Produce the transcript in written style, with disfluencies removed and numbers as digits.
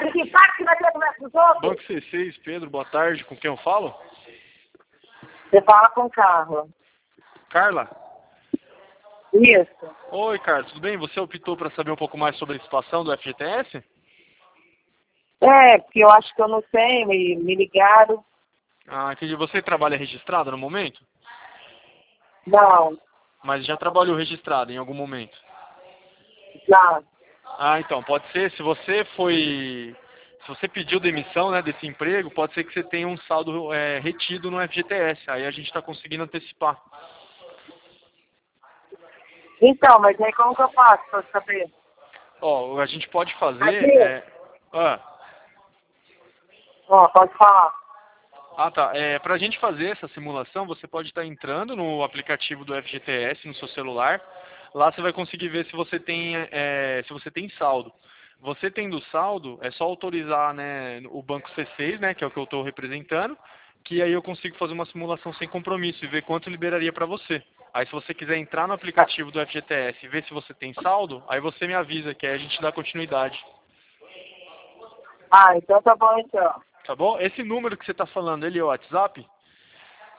que saco que vai ter conversa com os outros? Banco C6, Pedro, boa tarde. Com quem eu falo? Você fala com o carro. Carla? Isso. Oi, Carla, tudo bem? Você optou para saber um pouco mais sobre a situação do FGTS? É, porque eu acho que eu não sei, me ligaram. Ah, entendi. Você trabalha registrado no momento? Não, Mas já trabalhou registrado em algum momento? não. Ah, então, pode ser, se você pediu demissão, né, desse emprego, pode ser que você tenha um saldo retido no FGTS. Aí a gente está conseguindo antecipar. Então, mas aí como que eu faço pra saber? Ó, a gente pode fazer... Aqui? Ah, Ó, pode falar. tá. Para a gente fazer essa simulação, você pode estar entrando no aplicativo do FGTS no seu celular. Lá você vai conseguir ver se você tem saldo. Você tendo saldo, é só autorizar, né, o banco C6, né, que é o que eu estou representando, que aí eu consigo fazer uma simulação sem compromisso e ver quanto liberaria para você. Aí se você quiser entrar no aplicativo do FGTS e ver se você tem saldo, aí você me avisa, que aí a gente dá continuidade. Ah, então tá bom então. Tá bom? Esse número que você está falando, ele é o WhatsApp?